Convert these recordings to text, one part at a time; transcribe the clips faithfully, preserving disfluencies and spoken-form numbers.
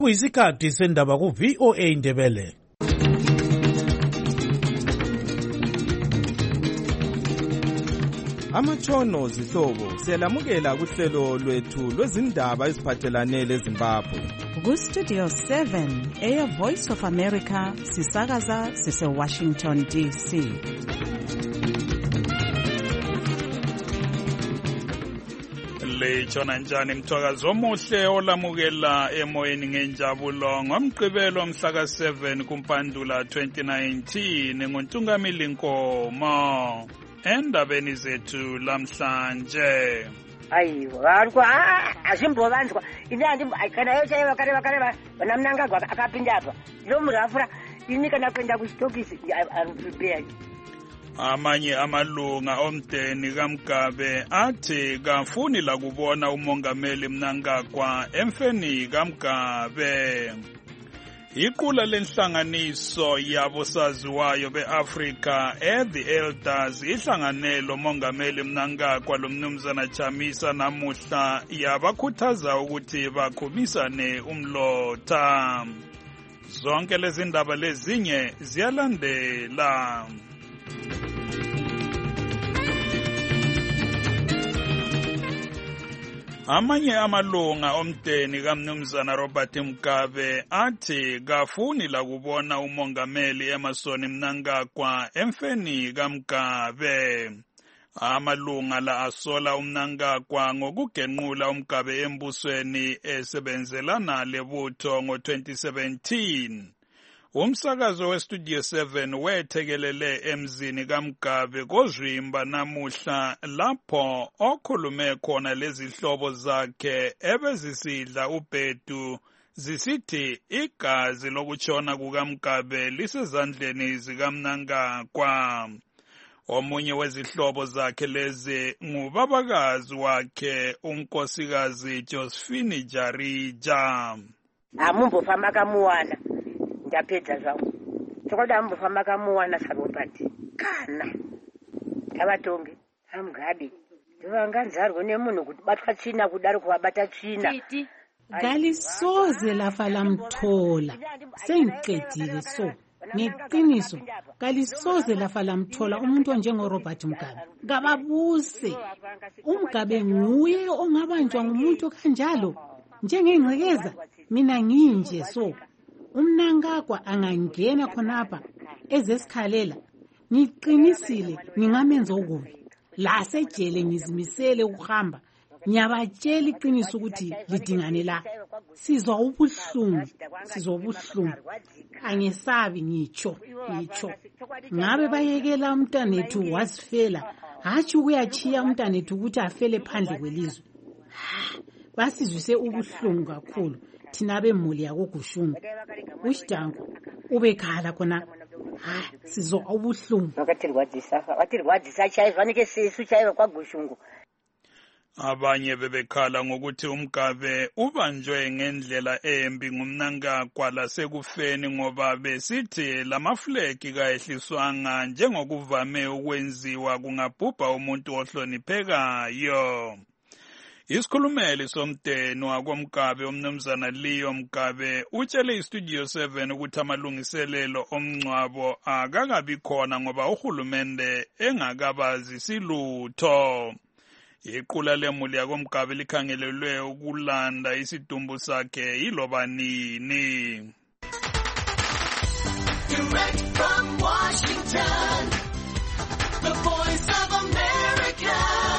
Kuyisikhathi sendaba ku V O A Ndebele. Amatshono zihlobo siyalamukela kuhlelo lwethu lwezindaba eziphathelane leZimbabwe. Ku Studio seven eya Voice of America sisakaza sise Washington D C. Lechona njani mthwakazi omuhle olamukela emoyeni ngenjabulo ngomgqibelo mhla ka seven kuMpandula twenty nineteen ngontungamili Nkomo endabeni zethu lamhlanje. Ayiwo alikuwa asimbobanzwa inandi kana yote wakare wakare namnanga kwa akapinda hapa lo mrafura inika nakwenda kustokisi I'm prepared. Amanye amalunga omdeni kaMgabe athi kafuni la kubona umongameli Mnangagwa emfeni kaMgabe. Iqula lenhlanganiso yabosaziwayo beAfrika eThe Elders ihlanganelo mongameli Mnangagwa lomnumzana Chamisa namuhla yabakhuthaza ukuthi bakhumisane umlotha. Zonke lezi ndaba lezinye ziyalandela. Amanye amalunga omdeni kaMnumzana Robert Mugabe athi kafuni la kubona umongameli Emmerson Mnangagwa emfeni kaMgabe. Amalunga la asola uMnangagwa ngokugenqula uMgabe embusweni esebenzelana lebutho ngo twenty seventeen. Umsakazo weStudio seven wethekelele emzini kaMgabe kozwimba namuhla lapho okhulume khona lezihlobo zakhe ebezisidla ubhedu zisithi igazi lokutshona kukaMgabe lisezandleni zikaMnangagwa. Omunye wezihlobo zakhe lezi ngubabakazi wakhe unkosikazi Josephine Jarija. Amumbo famba kamuwana ndapedza zvangu tokoda mbofamba kamuwana sarobati kana tavatonge amgadi ndivanganzarwe nemunhu kuti batwa tsvina kudaro kuvabata tsvina kalisoze lafa lamthola sengiqedile so ngeqiniso kalisoze lafa lamthola umuntu onjengorobert Mugabe ngababuse uMgabe nguye ongabanjwa ngumuntu kanjalo njengengcekeza mina nginje so uMnangagwa angangena khonapha ezesikhalela ngiqinisile ngingamenza okubi la sejele ngizimisele ukuhamba ngiyabatshela iqiniso ukuthi lidingane la sizwa ubuhlungu sizwa ubuhlungu angesabi ngitsho ngitsho ngabe bayekela umntanethu wasifela hathi ukuyachiya umntanethu ukuthi afele phandle kwelizwe basizwise ubuhlungu kakhulu thina bemuli yakoGushungu uShidango ubekhala khona ha sizwa ubuhlungu akatirwadzisa watirwadzisa chaiva nike sisu chaiva kwaGushungu. Abanye bebekhala ngokuthi uMgabe ubanjwe ngendlela embi nguMnangagwa lasekufeni ngoba besithi lamaflegi kaehliswanga njengokuvame ukwenziwa kungabhubha umuntu ohloniphekayo. Isikhulumeli somdeni wakoMgabe umnumzana Leo Mugabe utshele iStudio seven ukuthi amalungiselelo omngcwabo akakabi khona ngoba uhulumende engakabazi silutho. Iqula lemuli yakoMgabe likhangelelwe ukulanda isidumbu sakhe yiloba nini. Direct from Washington, the Voice of America.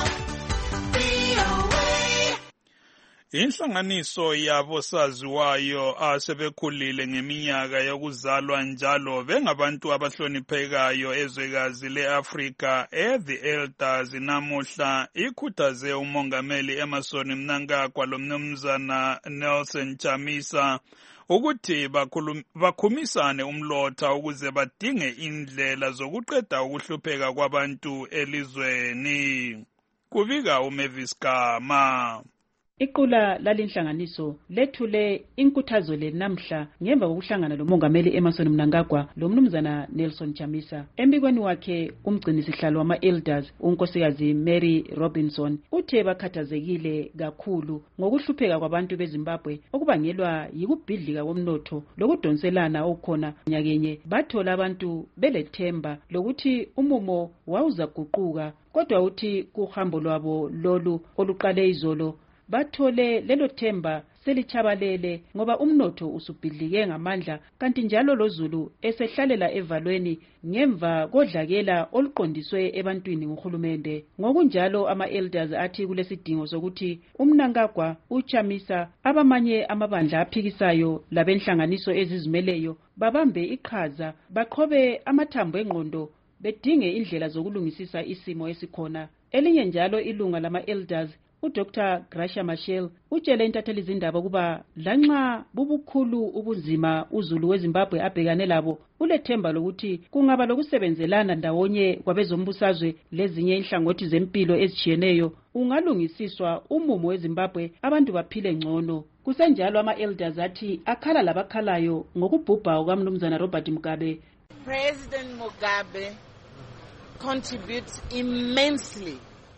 Inhlanganiso yabosaziwayo asebekhulile ngeminyaka yokuzalwa njalo bengabantu abahloniphekayo ezwekazi leAfrika eThe Elders namuhla ikhuthaze umongameli Emmerson Mnangagwa lomnumzana Nelson Chamisa ukuthi bakhumisane umlotha ukuze badinge indlela zokuqeda ukuhlupheka kwabantu elizweni. Kubika uMavis Gama. Iqula lalinhlanganiso lethule inkuthazo le namhla ngemva kokuhlangana lomongameli Emmerson Mnangagwa lomnumzana Nelson Chamisa. Embikweni wakhe umgcinisihlalo wama-elders unkosikazi Mary Robinson uthe bakhathazekile kakhulu ngokuhlupheka kwabantu beZimbabwe okubangelwa yikubhidlika komnotho lokudonselana okukhona nyakenye. Bathola abantu belethemba lokuthi umumo wawuzaguquka, kodwa uthi kuhambo lwabo lolu oluqale izolo bathole lelo themba selichabalele ngoba umnotho usubhidlike ngamandla, kanti njalo loZulu esehlalela evalweni ngemva kodlakela oluqondiswe ebantwini nguhulumende. Ngokunjalo ama-elders athi kulesidingo sokuthi uMnangagwa, uChamisa, abamanye amabandla aphikisayo labenhlanganiso ezizimeleyo babambe iqhaza, baqhobe amathambo engqondo, bedinge indlela zokulungisisa isimo esikhona. Elinye njalo ilunga lama-elders uDoctor Gracia Machel utshele intatheli zindaba ukuba lanxa bubukhulu ubunzima uZulu weZimbabwe abhekane labo, ulethemba lokuthi kungaba lokusebenzelana ndawonye kwabezombusazwe lezinye inhlangothi zempilo ezitshiyeneyo ungalungisiswa umumo weZimbabwe abantu baphile ngcono. Kusenjalo ama-elders athi akhala labakhalayo ngokubhubha kwamnumzana Robert Mugabe. President Mugabe contributes immensely.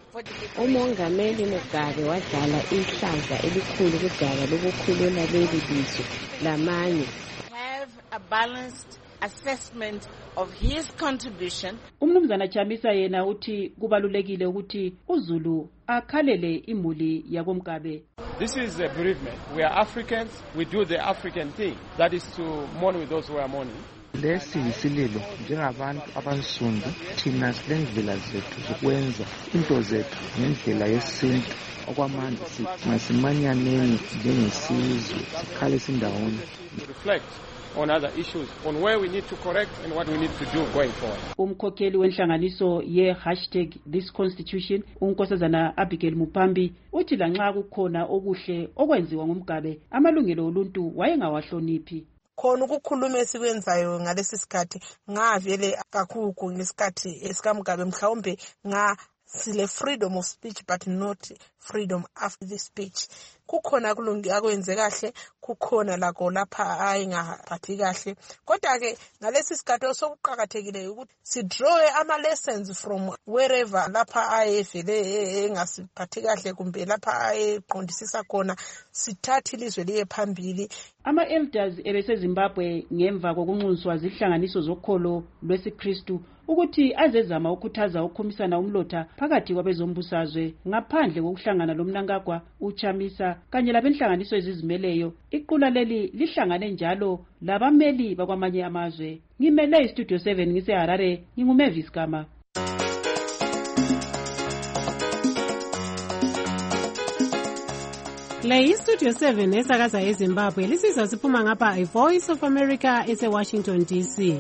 Umongameli Mugabe wadlala ihlaza elikhulu kudaba lokukhulula leli lizwe lamanye. Have a balanced assessment of his contribution. Umnumzana Chamisa yena uthi kubalulekile ukuthi uZulu akhalele imuli yakoMgabe. This is a bereavement. We are Africans. We do the African thing. That is to mourn with those who are mourning. Lesi yisililo njengabantu abansundu, thina silendlela zethu zokwenza into zethu ngendlela yesintu. Okwamanje sithi masimanyaneni njengesizwe sikhale sindawonye. Reflect on other issues, on where we need to correct and what we need to do going forward. Umkhokheli wenhlanganiso ye hashtag this constitution unkosazana Abigail Mupambi uthi lanxa kukhona okuhle okwenziwa ngumgabe, amalungelo oluntu wayengawahloniphi. Khona ukukhuluma esikwenzayo ngalesi sikhathi ngavele kakhulu ngesikhathi esikaMgabe, mhlawumbe nga sile freedom of speech but not freedom after the speech. Kukhona kulungi akwenze kahle, kukhona lakho lapha ayengaphathi kahle, kodwa ke ngalesi sikhathi sokuqhakathekile ukuthi si draw ama lessons from wherever lapha ayevele engasiphathi kahle kumbe lapha ayeqondisisa khona, sithathe ilizwe liye phambili. Ama-elders ebeseZimbabwe ngemva kokunxuswa zihlanganiso zokholo lwesiKristu ukuthi azezama ukukhuthaza ukukhomisana umlotha phakathi kwabezombusazwe ngaphandle kokuhlangana loMnangagwa, uChamisa kanye labenhlanganiso ezizimeleyo. Iqula leli lihlangane njalo labameli bakwamanye amazwe. Ngimele iStudio seven ngiseHarare, nginguMavis Gama. Le iStudio seven esakaza eZimbabwe lisizwa siphuma ngapha iVoice of America eseWashington D C.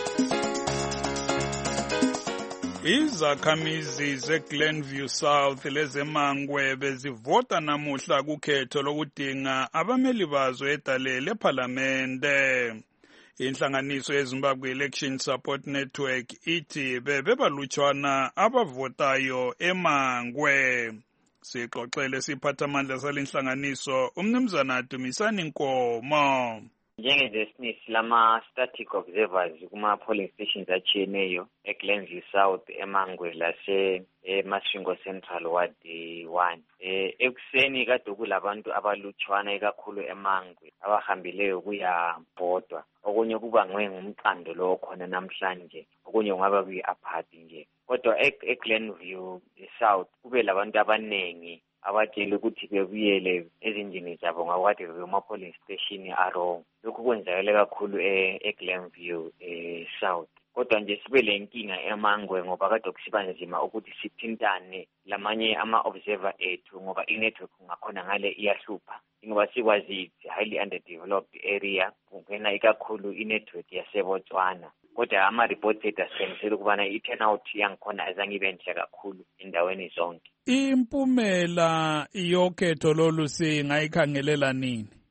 Izakhamizi zeGlenview South lezemangwe bezivota namuhla kukhetho lokudinga abameli bazo edale lephalamende. Inhlanganiso yeZimbabwe Election Support Network ithi bebebalutshwana abavotayo emangwe. Sixoxele siphathamandla salenhlanganiso umnumzana Dumisani Nkomo. Njengezesinis lama static observers kuma polling stations achiyeneyo eGlenview South emangwe lase eMasvingo Central Ward one. Eh ekuseni kade kulabantu abalutshwana ekakhulu emangwe abahambileyo kuyabhodwa. Okunye kuba ngumqando lo khona namhlanje, okunye kungaba kuyiaphathi nje. Kodwa eGlenview South kube labantu abanengi abatshela ukuthi bebuyele ezindlini zabo ngakade bema polling station aro. Lokhu kwenzakala kakhulu eGlenview South. Kodwa nje sibe lenkinga emangwe ngoba kade kusiba nzima ukuthi sithintane lamanye ama observer ethu ngoba inetwork ngakhona ngale iyahlupha. Ngoba sikwazi it's highly underdeveloped area, kungena ikakhulu inetwork yaseBotswana. Kodwa ama reported asenisela ukubana i-turnout yangikhona azange ibe nhle kakhulu endaweni zonke. Impumela yokhetho lolu singayikhangelela nini?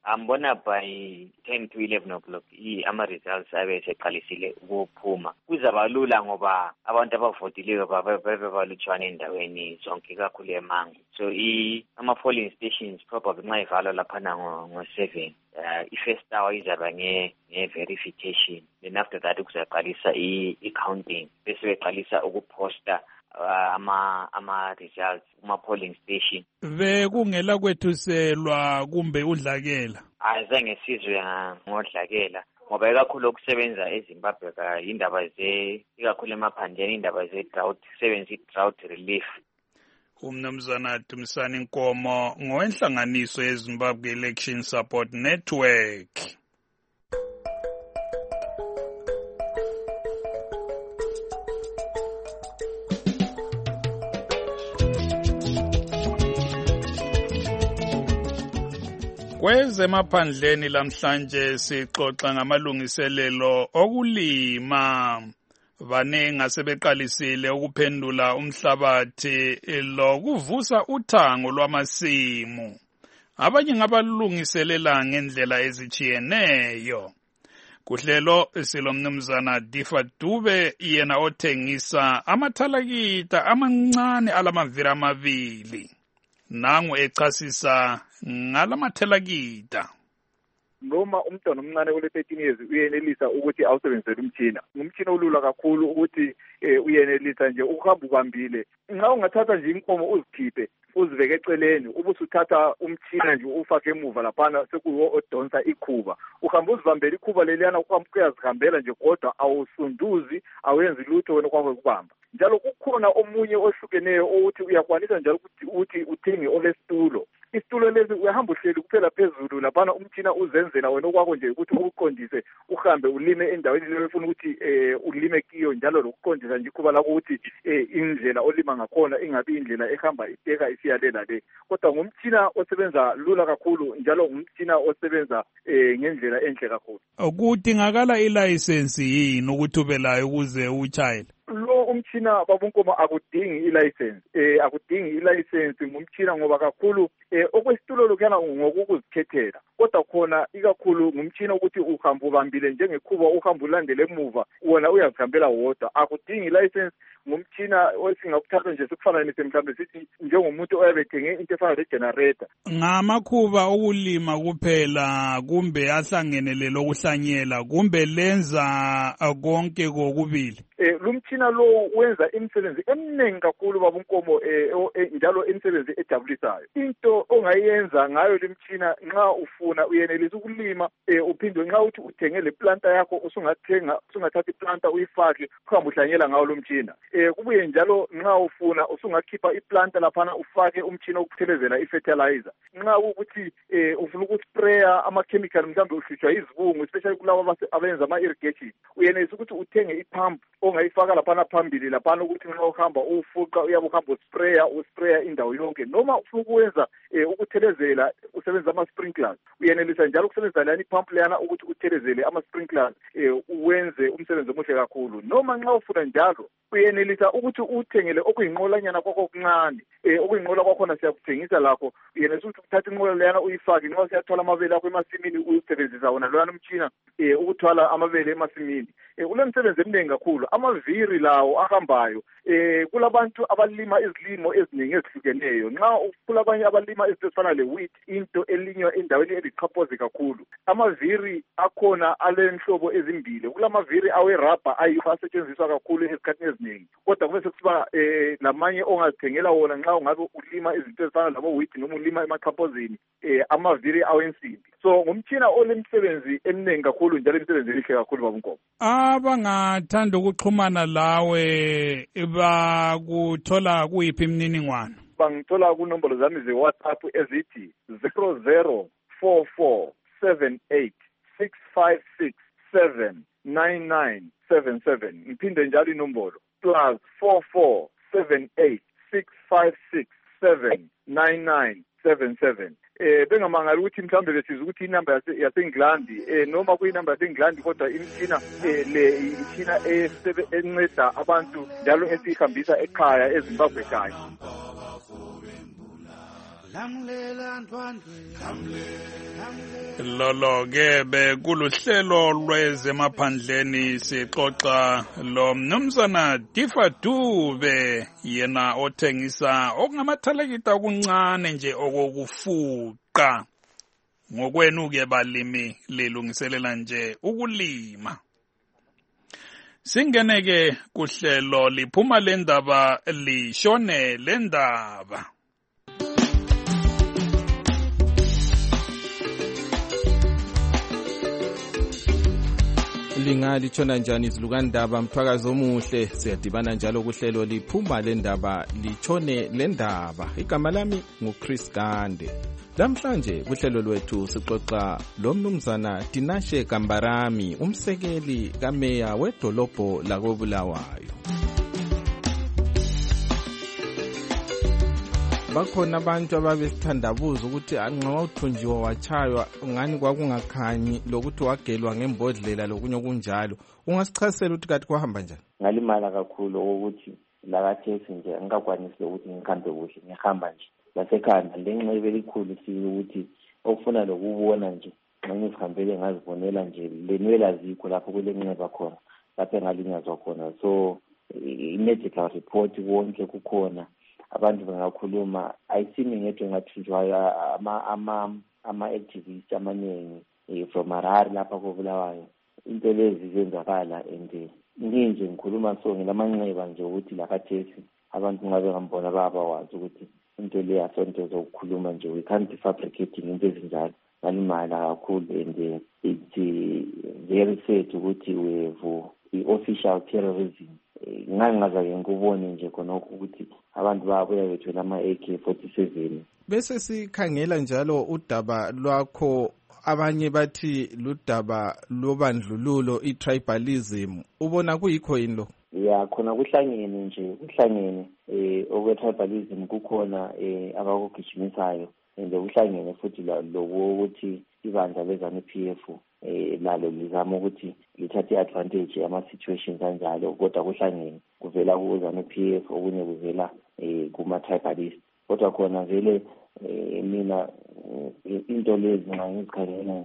ambona by ten to eleven o'clock ama-results abe seqalisile ukuphuma. Kuzaba lula ngoba abantu abavotileyo babe balutshwana endaweni zonke kakhulu eMango. So ama-polling stations probably nxa ivalwa laphana ngo-seven. Uh, i-first hour izaba nge-verification. Then after that kuzaqalisa i-counting. Bese beqalisa ukuposta Uh, ama ama results kuma polling station. Bekungela kwethuselwa kumbe udlakela. Azange sizwe ngodlakela ngoba ikakhulu okusebenza eZimbabwe ka indaba ze ikakhulu emaphandleni indaba ze drought sebenza i-drought relief. Umnumzana Dumisani Nkomo ngowenhlanganiso yeZimbabwe Election Support Network. Kwezemaphandleni lamhlanje sixoxa ngamalungiselelo okulima. Banengi asebeqalisile ukuphendula umhlabathi lokuvusa uthango lwamasimu. Abanye ngabalungiselela ngendlela ezijiyeneyo. Kuhlelo silomnumzana Difa Dube yena othengisa amathalakita amancane alamaviri amabili. Nangu echasisa ngalamathalakita. Noma umntwana omncane ole thirteen years uyenelisa ukuthi awusebenzele umtshina. Umtshina olula kakhulu ukuthi uyenelisa nje ukuhamba ubambile. Nxa ungathatha nje inkomo uzikhiphe uzibeke eceleni ubusuthatha umtshina nje ufake emuva laphana sekuwo odonsa ikhuba. Uhamba uzibambela ikhuba leliyana uyazihambela nje kodwa awusunduzi awenzi lutho wena kwakho kubamba. Njalo kukhona omunye ohlukeneyo ukuthi uyakwanisa njalo ukuthi uthi uthenge olesitulo. Isitulo lezi uyahamba uhleli kuphela phezulu laphana umtshina uzenzela wena okwakho nje ukuthi ukuqondise uhambe ulime endaweni leyo ufuna ukuthi eh ulime kiyo njalo lokuqondisa nje kuba lakho ukuthi eh indlela olima ngakhona ingabi indlela ehamba iteka isiyalela le. Kodwa ngumtshina osebenza lula kakhulu njalo ngumtshina osebenza eh ngendlela enhle kakhulu. Kudingakala ilicense yini ukuthi ube layo ukuze uchayele? Lo umtshina babunkoma akudingi ilicense eh akudingi ilicense ngumtshina ngoba kakhulu eh okwesitulo lokuyana ngokukuzikhethela kodwa khona ikakhulu ngumtshina ukuthi uhamba ubambile njengekhuba uhamba ulandele emuva wona uyazihambela wodwa akudingi ilicense ngumtshina osingakuthatha nje sikufananise mhlambe sithi njengomuntu oyabethenge into efana legenerator. Ngamakhuba okulima kuphela kumbe ahlangenele lokuhlanyela kumbe lenza konke kokubili? Eh lumtshina lo wenza imisebenzi eminingi kakhulu babunkomo eh njalo imisebenzi ejabulisayo. Into ongayenza ngayo lemtshina nxa ufuna uyenelisa ukulima eh uphinde nxa uthi uthenge le planta yakho usungathenga usungathatha iplanta uyifake uhambe uhlanyela ngawo lomtshina. Eh kubuye njalo nxa ufuna usungakhipha iplanta laphana ufake umtshina ukuthelezela ifertilizer. Nxa ukuthi eh ufuna ukuspraya ama chemical mhlambe uhlutshwa izibungu especially kulabo abenza ama irrigation uyenelisa ukuthi uthenge ipump ongayifaka laphana phambili laphana ukuthi nxa uhamba ufuqa uyabe uhamba uspraya uspraya indawo yonke noma ufuna ukwenza eh, ukuthelezela usebenzisa ama sprinklers uyenelisa njalo ukusebenzisa lani pump lana ukuthi uthelezele ama sprinklers eh, uwenze umsebenzi omuhle kakhulu noma nxa ufuna njalo uyenelisa ukuthi uthengele okuyinqolanyana kwakho okuncane eh okuyinqola kwakhona siyakuthengisa lakho uyenelisa ukuthi uthathe inqola lana uyifake nxa siyathola amabele akho emasimini uyisebenzisa wona lona umtshina eh ukuthwala amabele emasimini eh ulemsebenzi eminingi kakhulu amaviri lawo ahambayo eh kulabantu abalima izilimo eziningi ezihlukeneyo nxa kulabanye abalima ezifana le wheat into elinywa endaweni eliqhaphoze kakhulu amaviri akhona alenhlobo ezimbili kulamaviri awe rubber ayifasetshenziswa kakhulu esikhathini eziningi kodwa kube sekusiba eh lamanye ongazithengela wona nxa ungabe ulima izinto ezifana labo wheat noma ulima emaxhaphozini eh amaviri awensimbi so ngumtshina olemsebenzi eminingi kakhulu njalo imisebenzi emihle kakhulu babunkomo. Abangathanda ukuxhumana lawe bakuthola kuyiphi imininingwane? Bangithola kunombolo zami ze-WhatsApp ezithi zero zero four four seven eight six five six seven nine nine seven seven ngiphinde njalo inombolo plus four four seven eight six five six seven nine nine seven seven. Eh bengamangali ukuthi mhlambe besiza ukuthi inamba yaseNgilandi eh noma kuyinamba yaseNgilandi kodwa imtshina eh le imtshina enceda abantu njalo esihambisa ekhaya eZimbabwe kanye. Lolo-ke bekuluhlelo lwezemaphandleni sixoxa lo mnumzana Difa Dube yena othengisa okungamathalekita okuncane nje okokufuqa. Ngokwenu-ke balimi lilungiselela nje ukulima. Singene-ke kuhlelo liphuma lendaba lishone lendaba. Lingalitshona njani izilukandaba mthwakazi omuhle siyadibana njalo kuhlelo liphuma lendaba litshone lendaba. Igama lami nguChris Gande. Namhlanje kuhlelo lwethu sixoxa lo mnumzana Tinashe Kambarami, umsekeli kameya wedolobho lakoBulawayo. Bakhona abantu ababesithandabuza ukuthi anxa uthunjiwa wachaywa ngani kwakungakhanyi lokuthi wagelwa ngembodlela lokunye okunjalo. Ungasichasela ukuthi kathi kwahamba njani? Ngalimala kakhulu ukuthi lakathesi nje angikakwanisi ukuthi ngikhambe kuhle ngihamba nje. Lasekhanda lenxebe elikhulu sikuthi okufuna lokubona nje nxa ngihambele ngazibonela nje lenwela zikho lapho kulenxeba khona lapho engalinyazwa khona. So i-medical report wonke kukhona. Abantu bengakhuluma ayisimi ngedwe ngathunjwayo ama ama ama activists amaningi from Harare lapha koBulawayo. Into lezi zenzakala and nginje ngikhuluma so ngilamanxeba nje ukuthi lakathesi abantu ngabe ngambona baba wazi ukuthi into le asonto zokukhuluma nje we can't be fabricating into ezinjalo. Ngalimala kakhulu and it's very sad ukuthi we have i-official terrorism. Ngangaza ke ngubone nje khona ukuthi abantu babuya bethwele ama-A K forty-seven. Bese sikhangela njalo udaba lwakho, abanye bathi ludaba lobandlululo i-tribalism. Ubona kuyikho yini lo? Ya khona kuhlangene nje kuhlangene eh okwe-tribalism kukhona eh abakugijimisayo and kuhlangene futhi lokho ukuthi ibandla lezanu-P F eh lalo lizama ukuthi lithathe advantage ama situations kanjalo, kodwa kuhlangene kuvela kuzanu-P F okunye kuvela eh kuma tribalist. Kodwa khona vele eh mina into lezi ngizikhangela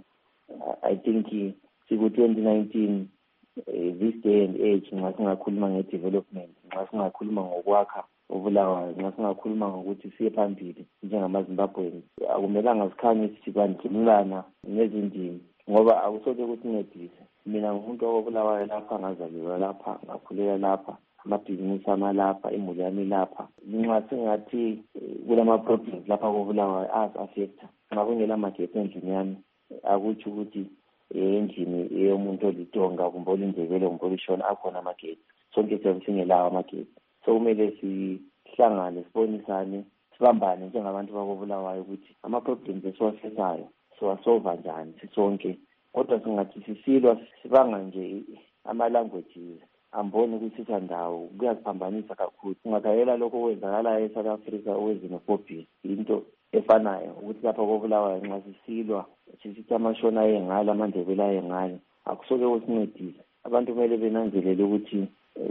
I think siku twenty nineteen eh this day and age nxa singakhuluma nge-development, nxa singakhuluma ngokwakha uBulawayo, nxa singakhuluma ngokuthi siye phambili njengamaZimbabweans, akumelanga sikhanye sibandlululana ngezindimi ngoba akusoke kusincedise. Mina ngumuntu oBulawayo lapha, ngazalelwa lapha, ngakhulela lapha, amabhizinisi amalapha, imuli yami lapha. Nxa singathi kulama-problems lapha koBulawayo as-affecta, nxa kungela magetsi endlini yami akutsho ukuthi endlini yomuntu olitonga kumbe olindebele kumbe olishona akhona amagetsi. Sonke siyabe singelawo amagetsi. So kumele sihlangane, sibonisane, sibambane njengabantu bakoBulawayo ukuthi ama-problems esiwafesayo siwasolva njani sisonke. Kodwa singathi sisilwa sibanga nje ama-languages amboni ukuthi sithandawo kuyasiphambanisa kakhulu. Ungakhayela lokho okwenzakalayo eSouth Africa okwezinophobia into efanayo ukuthi lapha koBulawayo nxa sisilwa sisithi amashona ayengala amandebele ayengala akusoke kusincedise. Abantu kumele benanzelele ukuthi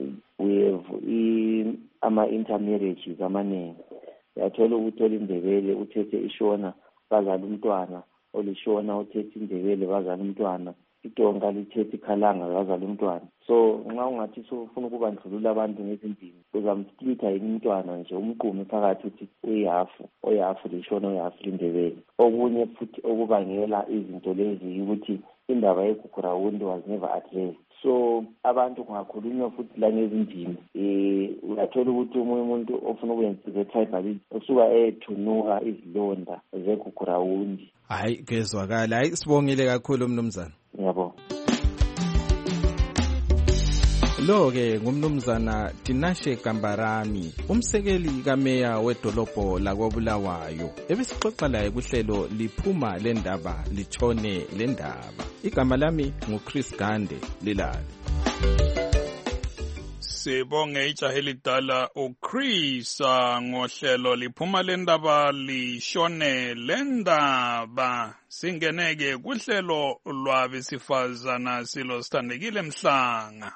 we have ama-intermarriages amaningi. Uyathola ukuthi olindebele uthethe ishona bazala umntwana, olishona uthethe indebele bazala umntwana, itonga lithethe ikhalanga bazala umntwana. So nxa ungathi ufuna ukubandlulula abantu ngezindimi uzamsplitha umntwana nje umqume phakathi ukuthi uyihafu oyihafu lishona oyihafu lindebele. Okunye futhi okubangela izinto lezi ukuthi indaba yeGugurawundi was never addressed. So abantu kungakhulunywa futhi la ngezindimi eh uyathola ukuthi umunye umuntu ofuna ukwenza tribalism usuka ethunuka izilonda zeGugurawundi. Hayi kezwakala. Hayi sibongile kakhulu mnumzana. Yebo. Lo-ke ngumnumzana Tinashe Kambarami, umsekeli kameya wedolobho lakoBulawayo. Ebesixoxa laye kuhlelo liphuma lendaba litshone lendaba. Igama lami nguChris Gande Lilali. Sibonge ijaha elidala uChris ngohlelo liphuma lendaba lishone lendaba. Singeneke kuhlelo lwabesifazana silo sithandekile Mhlanga.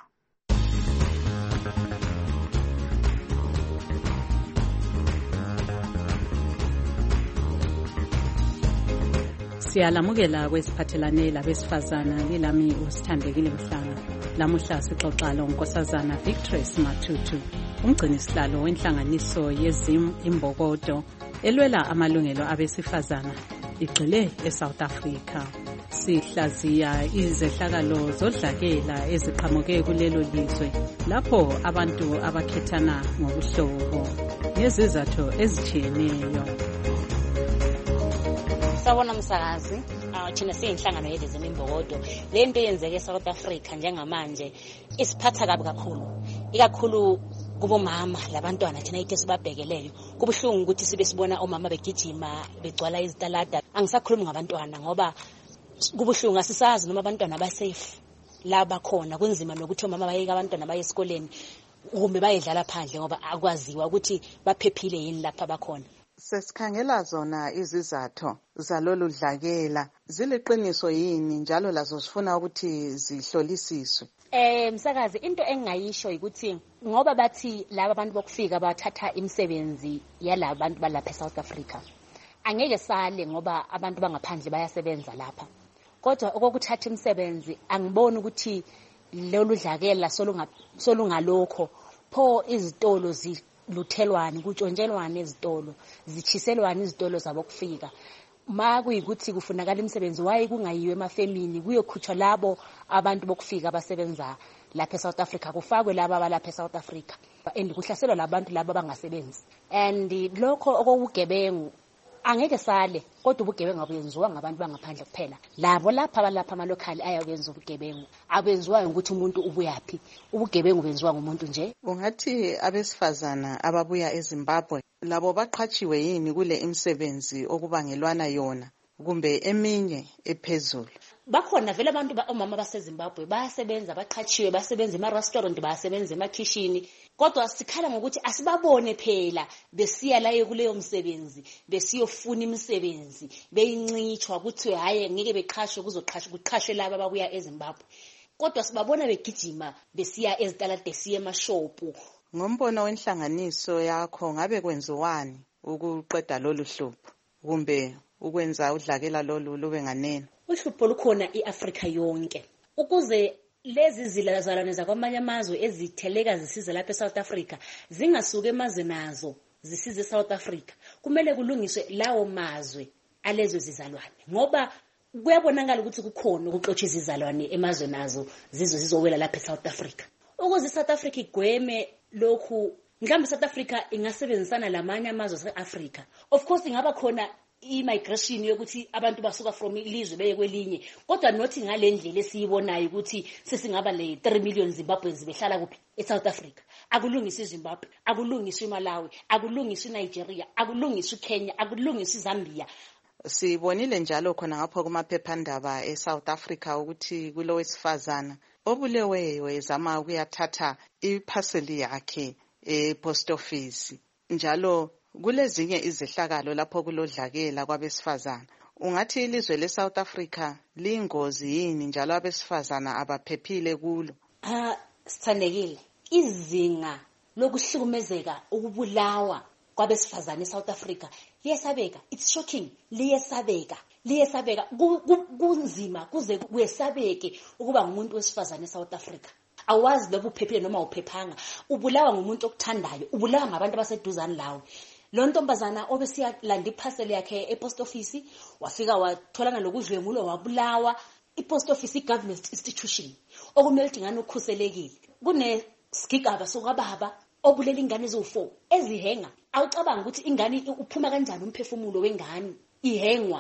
Siyalamukela kwesiphathelane labesifazana lilami usithandekile Mhlanga. Lamuhla sixoxa lonkosazana Victress Matutu, umgcini sihlalo wenhlanganiso yezim imbokodo elwela amalungelo abesifazana igxile eSouth Africa. Sihlaziya izehlakalo zodlakela eziqhamuke kulelo lizwe lapho abantu abakhethana ngobuhlobo nezizathu ezitshiyeneyo. Sawona msakazi, thina siyinhlangano yezizim imbokodo. Le nto yenzeke eSouth Africa njengamanje isiphatha kabi kakhulu, ikakhulu kubomama labantwana thina ithe sibabhekeleyo. Kubuhlungu ukuthi sibe sibona omama begijima begcwala izitalada. Angisakhulumi ngabantwana ngoba kubuhlungu, asisazi noma abantwana ba safe laba khona. Kunzima nokuthi omama bayeke abantwana baye esikoleni kumbe bayedlala phandle ngoba akwaziwa ukuthi baphephile yini lapha abakhona. Sesikhangela zona izizathu zalolu dlakela ziliqiniso yini njalo lazo sifuna ukuthi zihlolisiswe. Eh msakazi, into engayisho ukuthi ngoba bathi laba abantu bokufika bathatha imisebenzi yalabo bantu balapha eSouth Africa, angeke sale ngoba abantu bangaphandle bayasebenza lapha. Kodwa okukuthatha imisebenzi angiboni ukuthi lolu dlakela solungalokho pho izitolo zi luthelwani kutshontshelwane ezitolo, zichiselwane izitolo zabo kufika. Ma kuyikuthi kufunakala imisebenzi waye kungayiwe emafemini kuyokhutshwa labo abantu bokufika abasebenza lapha eSouth Africa, kufakwe laba abalapha eSouth Africa and kuhlaselwa labantu laba abangasebenzi. And lokho okugebengu angeke sale, kodwa ubugebengu abuyenziwa ngabantu bangaphandle kuphela. Labo lapha abalapha amalokali ayawenza ubugebengu, abenziwayo ukuthi umuntu ubuyaphi. Ubugebengu benziwa ngumuntu nje. Ungathi abesifazana ababuya eZimbabwe labo baqhatshiwe yini kule imisebenzi okubangelwana yona kumbe eminye ephezulu? Bakhona vele abantu omama baseZimbabwe bayasebenza, baqhatshiwe, basebenza ema-restaurant, bayasebenza ema-kitchen. Kodwa sikhala ngokuthi asibabone phela besiya la kuleyo msebenzi, besiyofuna imisebenzi, beyincitshwa ukuthi hayi ngeke beqhashwe kuzoqhashwa kuqhashwe laba ababuya eZimbabwe. Kodwa sibabona begijima besiya ezitalade siye emashopu. Ngombono wenhlanganiso yakho ngabe kwenziwani ukuqeda lolu hlupho kumbe ukwenza udlakela lolu lube nganene? Uhlupho lukhona iAfrika yonke. Ukuze lezi zilazalwane zakwamanye amazwe ezitheleka zisize lapha eSouth Africa zingasuke emazwe nazo zisize eSouth Africa, kumele kulungiswe lawo mazwe alezo zizalwane, ngoba kuyabonakala ukuthi kukhona ukuxotsha izizalwane emazwe nazo zizo zizowela lapha eSouth Africa. Ukuze iSouth Africa igweme lokhu, mhlawumbe iSouth Africa ingasebenzisana lamanye amazwe aseAfrica. Of course ingaba khona i-migration yokuthi abantu basuka from ilizwe beye kwelinye, kodwa nothi ngale ndlela esiyibonayo ukuthi sesingaba le three million Zimbabweans behlala kuphi eSouth Africa. Akulungiswe iZimbabwe, akulungiswe iMalawi, akulungiswe iNigeria, akulungiswe iKenya, akulungiswe iZambia. Sibonile njalo khona ngapho kumaphephandaba eSouth Africa ukuthi kulo wesifazana obuleweyo ezama ukuyathatha iphaseli yakhe epost office. Njalo kulezinye izehlakalo lapho kulodlakela kwabesifazana. Ungathi ilizwe leSouth Africa liyingozi yini njalo abesifazana abaphephile kulo? Ah, sithandekile. Izinga lokuhlukumezeka, ukubulawa kwabesifazana eSouth Africa liyesabeka. It's shocking. Liyesabeka. Liyesabeka. Kunzima kuze kuyesabeke ukuba ngumuntu wesifazana eSouth Africa. Awazi lobu uphephile noma uphephanga. Ubulawa ngumuntu okuthandayo, ubulawa ngabantu abaseduzane lawo. Lo ntombazana obesiya landa iphaseli yakhe epost office, wafika watholana lokudlwengulo, wabulawa. Ipost office i-government institution okumele ukuthi ngani ukhuselekile. Kune sigigaba sokababa obulela ingane eziwu-four ezihenga. Awucabanga ukuthi ingane uphuma kanjani umphefumulo wengane ihengwa.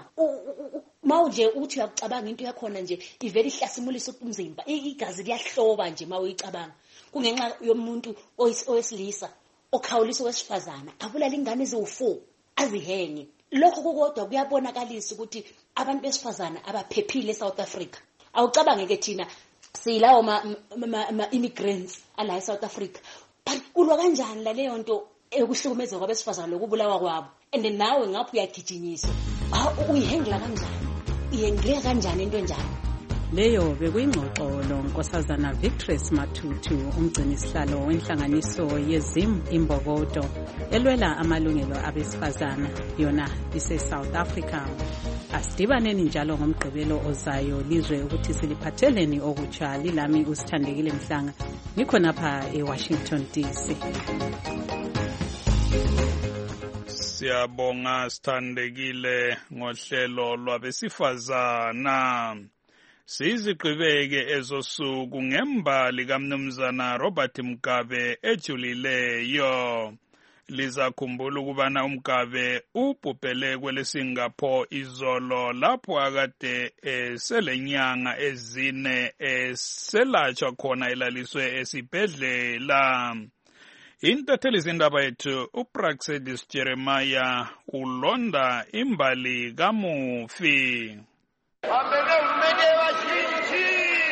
Mawuje uthi uyacabanga into yakhona nje ivele ihlasimulisa umzimba, igazi liyahloba nje mawuyicabanga. Kungenxa yomuntu owesilisa okhawulisa wesifazana abulala ingane eziwu-four azihenge. Lokho kodwa kuyabonakalisa ukuthi abantu besifazana abaphephile eSouth Africa. Awucabange ke thina silawo ma immigrants ala eSouth Africa, but kulwa kanjani la leyo nto ekuhlukumeza kwabesifazana lokubulawa kwabo? And nawe ngapho uyagijinyiswa, uyihengela kanjani? Ihengela kanjani into enjani? Leyo bekuyingxoxo lonkosazana Victress Matutu, umgcini sihlalo wenhlanganiso yezim imbokodo elwela amalungelo abesifazana, yona ise South Africa. asidibaneni njalo ngomgqibelo ozayo lizwe ukuthi siliphatheleni okutsha. Lilami uSithandekile Mhlanga, ngikhonapha eWashington D C. Siyabonga Sithandekile ngohlelo lwabesifazana. Sizigqibeke ezosuku ngembali kaMnumzana Robert Mugabe ejulileyo. Lizakhumbula ukubana uMugabe ubhubhele kwele Singapore izolo lapho akade selenyanga ezine eselatshwa khona elaliswe esibhedlela. Intatheli zindaba yethu uPraxedis Jeremiah ulonda imbali kamufi. Ambele umene washiji.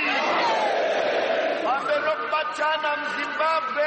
Ambele kubatshana mZimbabwe.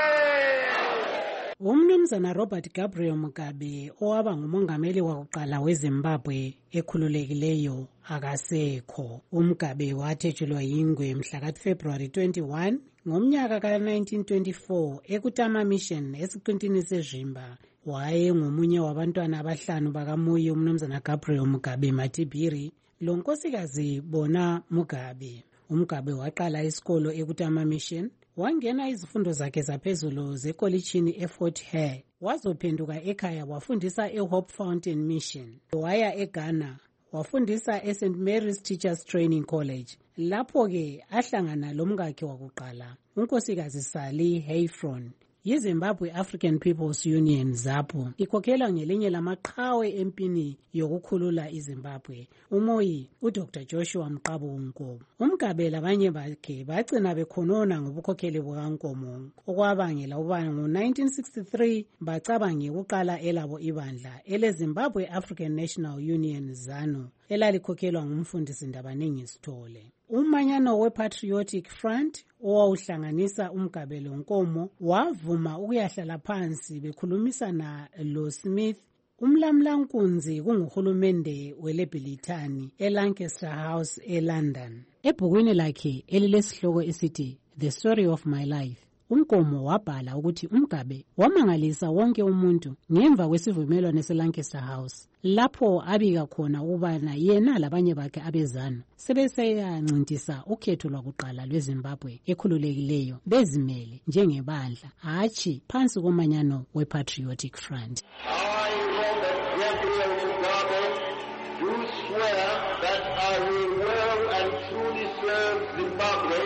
Umnumzana Robert Gabriel Mugabe owaba ngumongameli wakuqala weZimbabwe ekhululekileyo akasekho. UMugabe wathetshulwa yingwe mhla ka February twenty-first ngomnyaka ka nineteen twenty-four eKutama Mission esiqintini seZimba. Waye ngomunye wabantwana abahlanu bakaMuyi umnumzana Gabriel Mugabe Matibiri lonkosikazi Bona Mugabe. UMugabe waqala isikolo eKutama Mission, wangena izifundo zakhe zaphezulu zekolitshini eFort Hare, wazophenduka ekhaya wafundisa eHope Fountain Mission. Waya eGhana wafundisa eSaint Mary's Teachers Training College, lapho ke ahlangana lomkakhe wakuqala unkosikazi Sally Hayfron. yiZimbabwe African People's Union ZAPU ikhokhela ngelinye lamaqhawe empini yokukhulula iZimbabwe. Umoyi uDr Joshua Mqabungu. UMugabe labanye bakhe bagcina bekhonona ngobukhokheli bukaNkomo, okwabangela uba ngo-nineteen sixty-three bacabange ukuqala elabo ibandla eleZimbabwe African National Union ZANU elalikhokhelwa ngumfundisi Ndabaningi Sithole. Umanyano we-Patriotic Front owawuhlanganisa uMugabe loNkomo wavuma ukuyahlala phansi bekhulumisana lo Smith, umlamlankunzi kunguhulumende weLebhilithani eLancaster House eLondon. Ebhukwini lakhe elilesihloko esithi The Story of My Life, uNkomo wabhala ukuthi uMugabe wamangalisa wonke umuntu ngemva kwesivumelwano seLancaster House, lapho abika khona ukubana yena labanye bakhe abezana sebeseyancintisa ukhetho lwakuqala lweZimbabwe ekhululekileyo bezimele njengebandla, hatshi phansi komanyano we-Patriotic Front. I, Robert Gabriel Mugabe, do swear that I will well and truly serve Zimbabwe,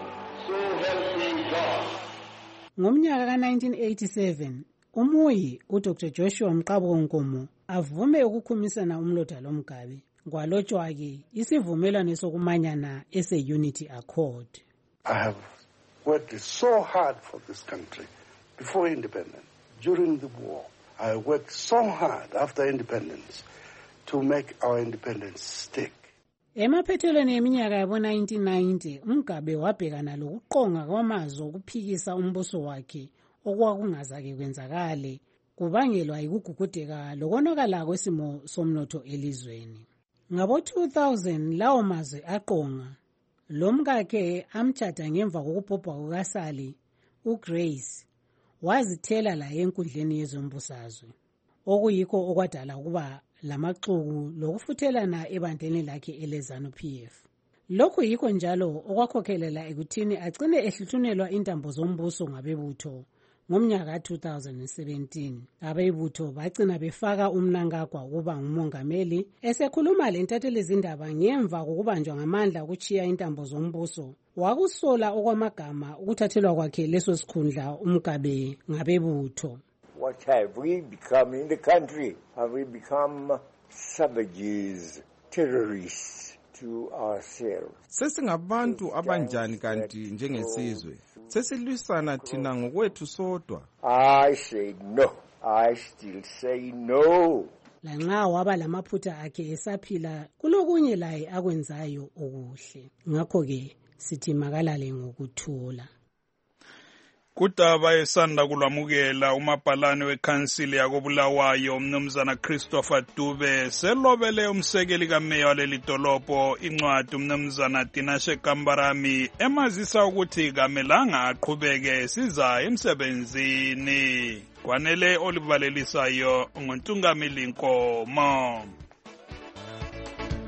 so help me God. Ngomnyaka ka nineteen eighty-seven, uMuyi uDr Joshua Mqabungu avume ukukhumisana umlotha loMugabe. Kwalotshwa ke isivumelwano sokumanyana ese-Unity Accord. I have worked so hard for this country before independence, during the war. I worked so hard after independence to make our independence stick. Emaphethelweni eminyaka yabo nineteen ninety, uMugabe wabhekana lokuqonga kwamazwi okuphikisa umbuso wakhe okwakungazake kwenzakale, kubangelwa yikugugudeka lokonakala kwesimo somnotho elizweni. Ngabo two thousand lawo mazwi aqonga, lo mkakhe amthatha ngemva kokubhubha kukaSally, uGrace wazithela la enkundleni yezombusazwe, okuyikho okwadala ukuba lamaxuku lokufuthelana ebandleni lakhe eleZANU P F. Lokhu yikho njalo okwakhokhelela ekuthini agcine ehluthunelwa intambo zombuso ngabebutho. Ngomnyaka two thousand seventeen, abebutho bagcina befaka uMnangagwa ukuba ngumongameli. Esekhuluma lentatheli zindaba ngemva kokubanjwa ngamandla ukuchiya intambo zombuso, wakusola okwamagama ukuthathelwa kwakhe leso sikhundla uMugabe ngabebutho. What have we become in the country? Have we become savages, terrorists to ourselves? Sesingabantu abanjani kanti njengesizwe? Sesilwisana thina ngokwethu sodwa. I say no. I still say no. Lanxa waba lamaphutha akhe esaphila, kulokunye laye akwenzayo okuhle. Ngakho ke sithi makalale ngokuthula. Kudaba esanda kulwamukela umabhalane wekhansili yakobulawayo umnumzana Christopher Dube selobele umsekeli kameya waleli dolobho incwadi umnumzana Dinashe Kambarami emazisa ukuthi kamelanga aqhubeke siza emsebenzini. Kwanele olivalelisayo ngontungamili Nkomo.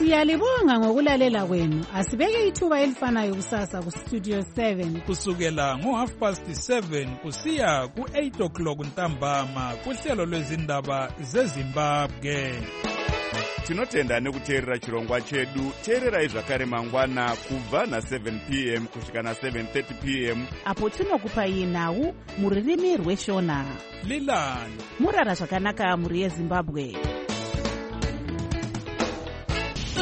Siyalibonga ngokulalela kwenu. Asibeke ithuba elifanayo kusasa ku Studio seven kusukela ngo half past seven kusiya ku eight o'clock ntambama kuhlelo lwezindaba zeZimbabwe. Tinotenda nekuteerera chirongwa chedu. Teererai zvakare mangwana kubva na seven p m kusvika na seven thirty p m apo tinokupai nhau muririmi rweshona. Lilani murara zvakanaka muri yeZimbabwe.